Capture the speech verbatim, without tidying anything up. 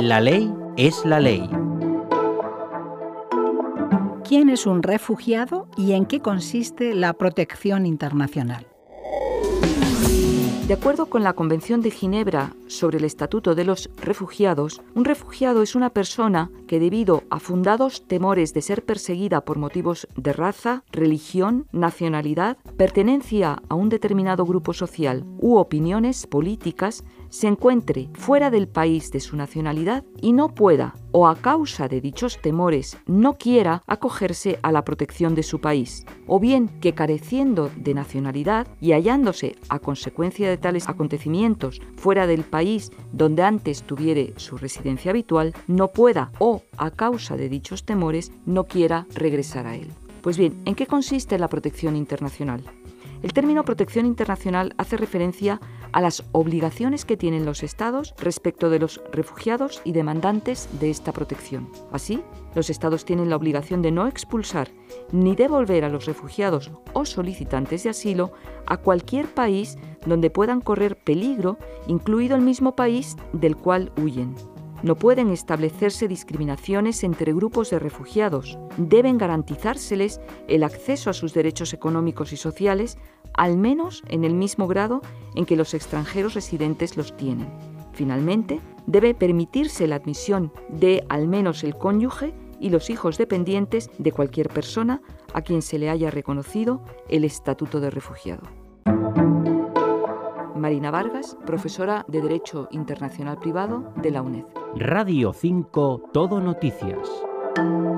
La ley es la ley. ¿Quién es un refugiado y en qué consiste la protección internacional? De acuerdo con la Convención de Ginebra sobre el Estatuto de los Refugiados, un refugiado es una persona que, debido a fundados temores de ser perseguida por motivos de raza, religión, nacionalidad, pertenencia a un determinado grupo social u opiniones políticas, se encuentre fuera del país de su nacionalidad y no pueda, o a causa de dichos temores, no quiera acogerse a la protección de su país, o bien que, careciendo de nacionalidad y hallándose a consecuencia de tales acontecimientos fuera del país donde antes tuviere su residencia habitual, no pueda, o a causa de dichos temores, no quiera regresar a él. Pues bien, ¿en qué consiste la protección internacional? El término protección internacional hace referencia a las obligaciones que tienen los Estados respecto de los refugiados y demandantes de esta protección. Así, los Estados tienen la obligación de no expulsar ni devolver a los refugiados o solicitantes de asilo a cualquier país donde puedan correr peligro, incluido el mismo país del cual huyen. No pueden establecerse discriminaciones entre grupos de refugiados. Deben garantizárseles el acceso a sus derechos económicos y sociales, al menos en el mismo grado en que los extranjeros residentes los tienen. Finalmente, debe permitirse la admisión de al menos el cónyuge y los hijos dependientes de cualquier persona a quien se le haya reconocido el estatuto de refugiado. Marina Vargas, profesora de Derecho Internacional Privado de la UNED. Radio cinco Todo Noticias.